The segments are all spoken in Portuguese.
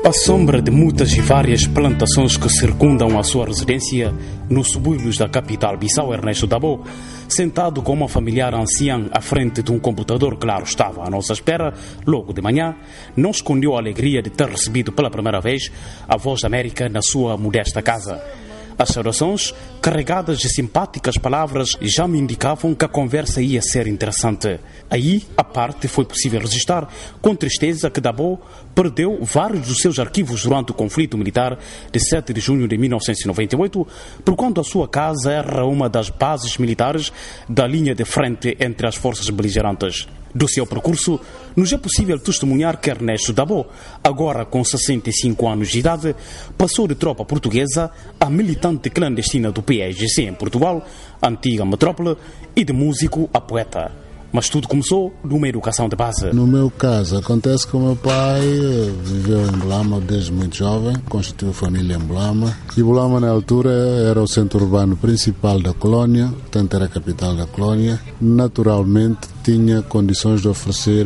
À sombra de muitas e várias plantações que circundam a sua residência, nos subúrbios da capital Bissau, Ernesto Dabo, sentado com uma familiar anciã à frente de um computador, claro, estava à nossa espera, logo de manhã, não escondeu a alegria de ter recebido pela primeira vez a Voz da América na sua modesta casa. As saudações, carregadas de simpáticas palavras, já me indicavam que a conversa ia ser interessante. Aí, à parte, foi possível registrar com tristeza que Dabo perdeu vários dos seus arquivos durante o conflito militar de 7 de junho de 1998, porquanto a sua casa era uma das bases militares da linha de frente entre as forças beligerantes. Do seu percurso, nos é possível testemunhar que Ernesto Dabo, agora com 65 anos de idade, passou de tropa portuguesa a militante clandestina do PSGC em Portugal, antiga metrópole, e de músico a poeta. Mas tudo começou numa educação de base. No meu caso, acontece que o meu pai viveu em Belama desde muito jovem, constituiu família em Belama. E Belama, na altura, era o centro urbano principal da colónia, portanto era a capital da colónia. Naturalmente, tinha condições de oferecer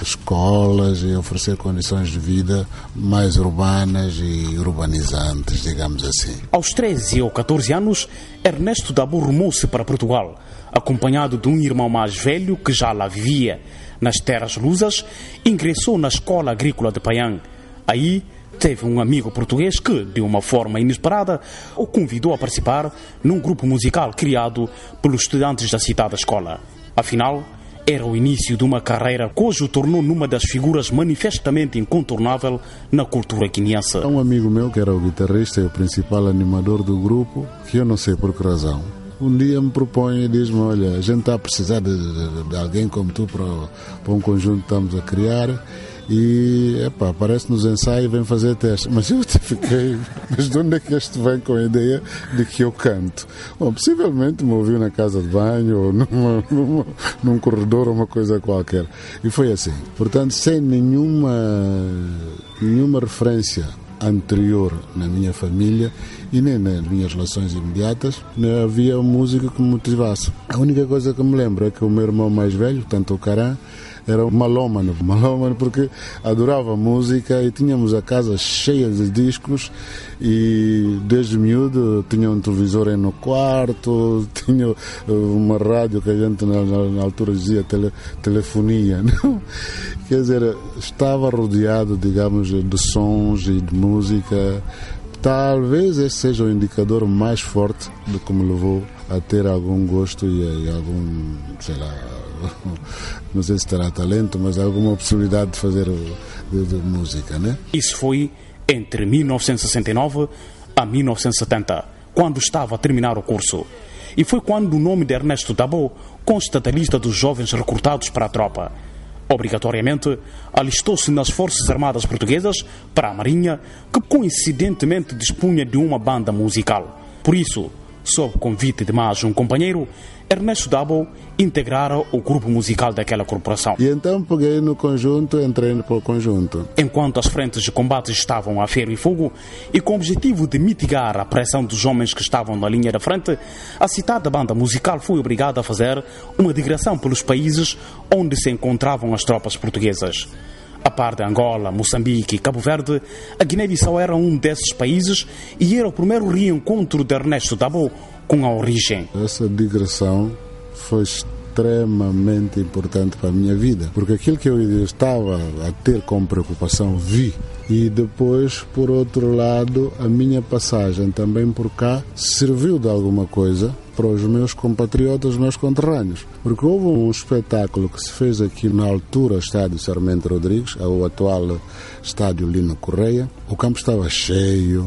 escolas e oferecer condições de vida mais urbanas e urbanizantes, digamos assim. Aos 13 ou 14 anos, Ernesto Dabo rumou-se para Portugal, acompanhado de um irmão mais velho que já lá vivia. Nas terras lusas, ingressou na escola agrícola de Paiã. Aí teve um amigo português que, de uma forma inesperada, o convidou a participar num grupo musical criado pelos estudantes da citada escola. Afinal, era o início de uma carreira cujo o tornou numa das figuras manifestamente incontornável na cultura guineense. Um amigo meu, que era o guitarrista e o principal animador do grupo, que eu não sei por que razão, um dia me propõe e diz-me: olha, a gente está a precisar de alguém como tu para um conjunto que estamos a criar e, aparece nos ensaios e vem fazer testes. Mas eu até fiquei, mas de onde é que este vem com a ideia de que eu canto? Bom, possivelmente me ouviu na casa de banho ou num corredor ou uma coisa qualquer. E foi assim. Portanto, sem nenhuma referência anterior na minha família e nem nas minhas relações imediatas, não havia música que me motivasse. A única coisa que me lembro é que o meu irmão mais velho, portanto o Caran, era malómano porque adorava música e tínhamos a casa cheia de discos e desde miúdo tinha um televisor aí no quarto, tinha uma rádio que a gente na altura dizia telefonia, não? Quer dizer, estava rodeado, digamos, de sons e de música. Talvez esse seja o indicador mais forte de que me levou a ter algum gosto e algum, sei lá, não sei se terá talento, mas alguma possibilidade de fazer de música, né? Isso foi entre 1969 a 1970, quando estava a terminar o curso. E foi quando o nome de Ernesto Dabo consta da lista dos jovens recrutados para a tropa. Obrigatoriamente, alistou-se nas Forças Armadas Portuguesas para a Marinha, que coincidentemente dispunha de uma banda musical. Por isso, sob convite de mais um companheiro, Ernesto Dabo integrara o grupo musical daquela corporação. E então peguei no conjunto, entrei no conjunto. Enquanto as frentes de combate estavam a ferro e fogo, e com o objetivo de mitigar a pressão dos homens que estavam na linha da frente, a citada banda musical foi obrigada a fazer uma digressão pelos países onde se encontravam as tropas portuguesas. A par de Angola, Moçambique e Cabo Verde, a Guiné-Bissau era um desses países e era o primeiro reencontro de Ernesto Dabo com a origem. Essa digressão foi extremamente importante para a minha vida, porque aquilo que eu estava a ter como preocupação vi. E depois, por outro lado, a minha passagem também por cá serviu de alguma coisa para os meus compatriotas, os meus conterrâneos. Porque houve um espetáculo que se fez aqui na altura, estádio Sarmento Rodrigues, o atual estádio Lino Correia. O campo estava cheio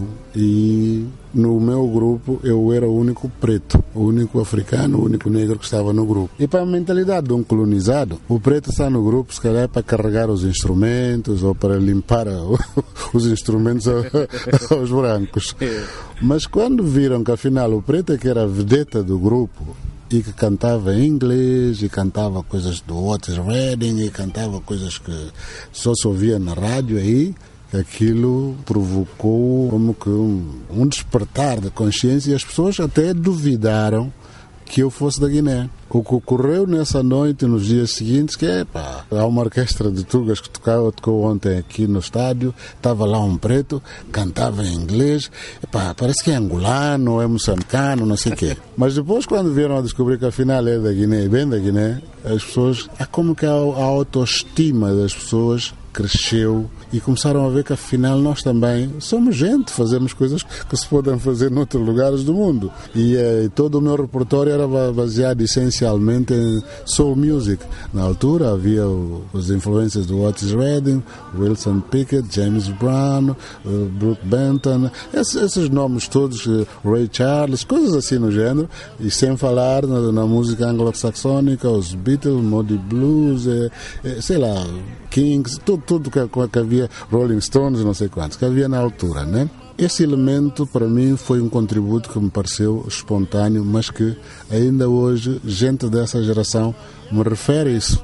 e no meu grupo eu era o único preto, o único africano, o único negro que estava no grupo. E para a mentalidade de um colonizado, o preto está no grupo, se calhar, para carregar os instrumentos ou para limpar os instrumentos aos brancos. Mas quando viram que afinal o preto é que era a vedeta do grupo e que cantava em inglês e cantava coisas do Otis Redding e cantava coisas que só se ouvia na rádio, aí aquilo provocou como que um despertar de consciência e as pessoas até duvidaram que eu fosse da Guiné. O que ocorreu nessa noite, nos dias seguintes, que há uma orquestra de tugas que tocou ontem aqui no estádio, estava lá um preto, cantava em inglês, parece que é angolano, é moçambicano, não sei o quê. Mas depois, quando vieram a descobrir que afinal é da Guiné, bem da Guiné, as pessoas, como que a autoestima das pessoas cresceu e começaram a ver que afinal nós também somos gente, fazemos coisas que se podem fazer noutros lugares do mundo. E todo o meu repertório era baseado essencialmente em soul music. Na altura havia as influências do Otis Redding, Wilson Pickett, James Brown, Brooke Benton, esses nomes todos, Ray Charles, coisas assim no género, e sem falar na música anglo-saxónica, os Beatles, Moody Blues, sei lá, Kings, tudo que havia, Rolling Stones, não sei quantos, que havia na altura, né? Esse elemento, para mim, foi um contributo que me pareceu espontâneo, mas que ainda hoje, gente dessa geração me refere isso.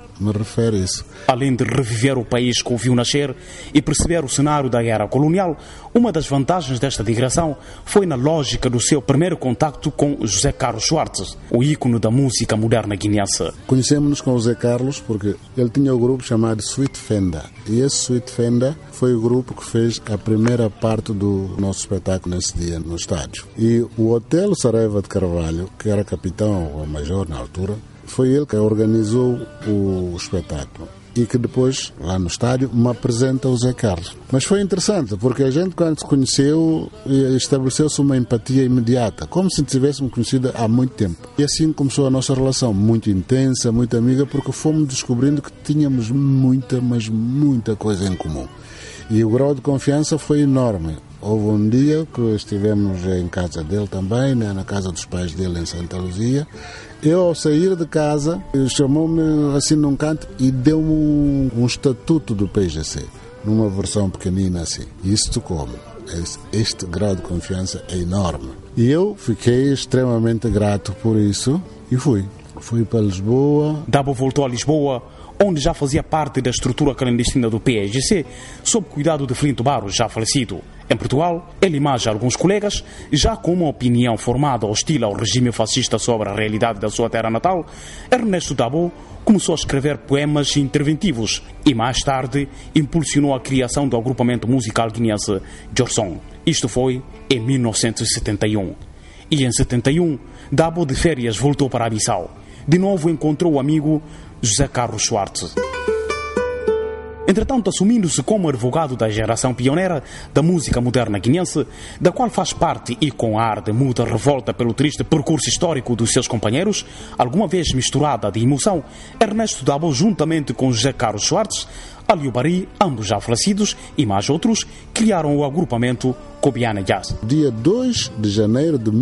Além de reviver o país que o viu nascer e perceber o cenário da era colonial, uma das vantagens desta digressão foi na lógica do seu primeiro contacto com José Carlos Schwartz, o ícone da música moderna guineense. Conhecemos-nos com o José Carlos porque ele tinha um grupo chamado Sweet Fenda. E esse Sweet Fenda foi o grupo que fez a primeira parte do nosso espetáculo nesse dia no estádio. E o Hotel Saraiva de Carvalho, que era capitão ou major na altura, foi ele que organizou o espetáculo e que depois, lá no estádio, me apresenta o Zé Carlos. Mas foi interessante, porque a gente, quando se conheceu, estabeleceu-se uma empatia imediata, como se tivéssemos conhecido há muito tempo. E assim começou a nossa relação, muito intensa, muito amiga, porque fomos descobrindo que tínhamos muita, mas muita coisa em comum. E o grau de confiança foi enorme. Houve um dia que estivemos em casa dele também, né, na casa dos pais dele em Santa Luzia. Eu, ao sair de casa, chamou-me assim num canto e deu-me um estatuto do PGC, numa versão pequenina assim. E isso tocou-me. Este grau de confiança é enorme. E eu fiquei extremamente grato por isso e fui. Fui para Lisboa. Dabo voltou a Lisboa, onde já fazia parte da estrutura clandestina do PSGC, sob cuidado de Flinto Barros, já falecido. Em Portugal, ele e mais alguns colegas, já com uma opinião formada hostil ao regime fascista sobre a realidade da sua terra natal, Ernesto Dabo começou a escrever poemas interventivos e, mais tarde, impulsionou a criação do agrupamento musical guineense Jorson. Isto foi em 1971. E em 71, Dabo de férias voltou para a Bissau. De novo encontrou o amigo José Carlos Schwartz. Entretanto, assumindo-se como advogado da geração pioneira da música moderna guineense, da qual faz parte e com ar de muda revolta pelo triste percurso histórico dos seus companheiros, alguma vez misturada de emoção, Ernesto Dabo, juntamente com José Carlos Schwartz, Aliou Bari, ambos já falecidos, e mais outros, criaram o agrupamento Cobiana Jazz. Dia 2 de janeiro de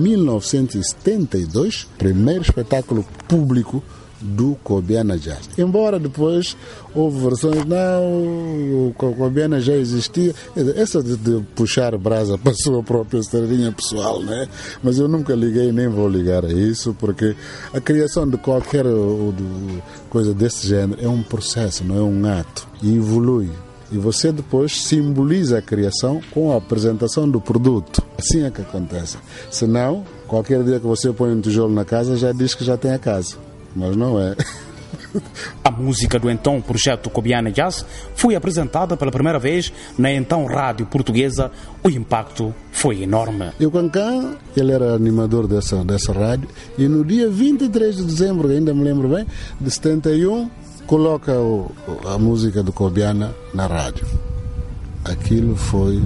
1972, primeiro espetáculo público do Cobiana Jazz. Embora depois houve versões, não, o Cobiana já existia, essa de puxar brasa para a sua própria estradinha pessoal, né? Mas eu nunca liguei, nem vou ligar a isso, porque a criação de qualquer coisa desse género é um processo, não é um ato, e evolui. E você depois simboliza a criação com a apresentação do produto. Assim é que acontece. Senão, qualquer dia que você põe um tijolo na casa, já diz que já tem a casa. Mas não é. A música do então projeto Cobiana Jazz foi apresentada pela primeira vez na então rádio portuguesa. O impacto foi enorme. E o Cancan, ele era animador dessa rádio, e no dia 23 de dezembro, ainda me lembro bem, de 71, coloca a música do Cobiana na rádio. Aquilo foi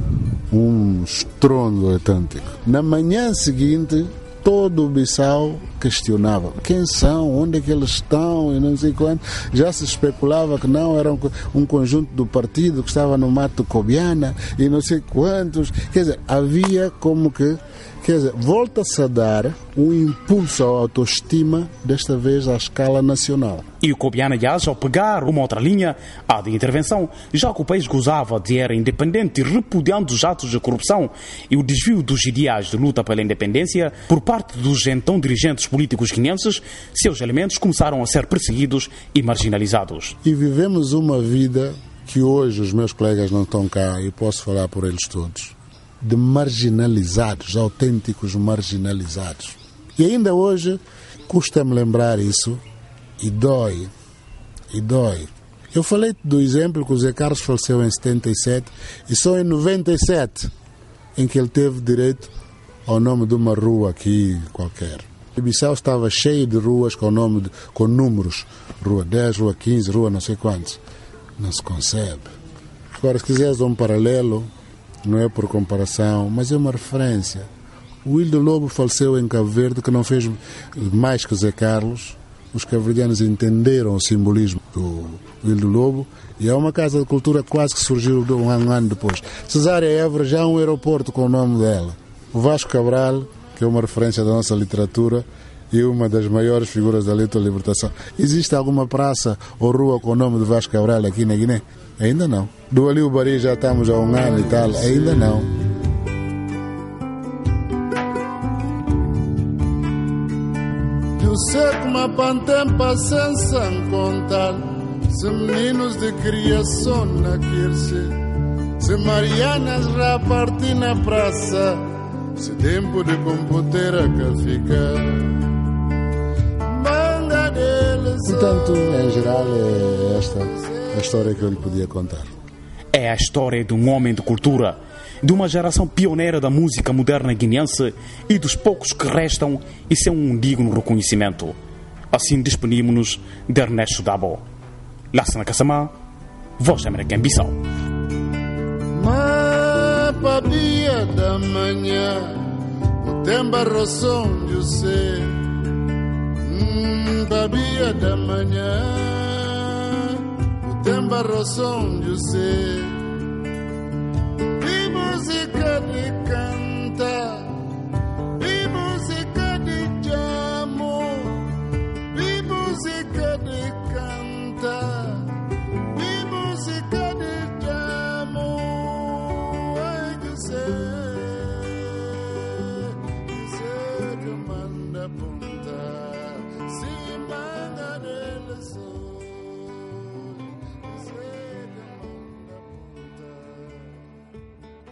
um estrondo autêntico. Na manhã seguinte, todo o Bissau questionava quem são, onde é que eles estão e não sei quanto. Já se especulava que não, era um conjunto do partido que estava no mato Cobiana e não sei quantos. Quer dizer, havia como que, volta-se a dar um impulso à autoestima, desta vez à escala nacional. E o Cobiana Jazz, ao pegar uma outra linha, a de intervenção, já que o país gozava de era independente, repudiando os atos de corrupção e o desvio dos ideais de luta pela independência por parte dos então dirigentes políticos guineenses, seus elementos começaram a ser perseguidos e marginalizados. E vivemos uma vida que hoje os meus colegas não estão cá, e posso falar por eles todos, de marginalizados, autênticos marginalizados. E ainda hoje custa-me lembrar isso e dói. Eu falei do exemplo que o Zé Carlos faleceu em 77 e só em 97 em que ele teve direito ao nome de uma rua aqui qualquer. Bissau estava cheio de ruas com números, rua 10, rua 15, rua não sei quantos. Não se concebe. Agora, se quiseres um paralelo, não é por comparação, mas é uma referência. O Wildo Lobo faleceu em Cabo Verde, que não fez mais que Zé Carlos. Os cabo-verdianos entenderam o simbolismo do Wildo Lobo e é uma casa de cultura quase que surgiu um ano depois. Cesária Évora já há um aeroporto com o nome dela. O Vasco Cabral, que é uma referência da nossa literatura e uma das maiores figuras da luta da libertação. Existe alguma praça ou rua com o nome de Vasco Cabral aqui na Guiné? Ainda não. Do Aliu Bari já estamos há um ano e tal. Ainda não. Eu sei que uma pantem paciência contar se meninos de criação naquele se Marianas repartir na praça, se tempo de computeira que fica. Manda deles. Portanto, em geral, é esta a história que eu lhe podia contar. É a história de um homem de cultura, de uma geração pioneira da música moderna guineense e dos poucos que restam e sem um digno reconhecimento. Assim despedimos-nos de Ernesto Dabo. Lassana Kassamá, Voz da América em Bissau. Papia da manhã, o tempo roção de você. Papia da manhã, o tempo roção de você.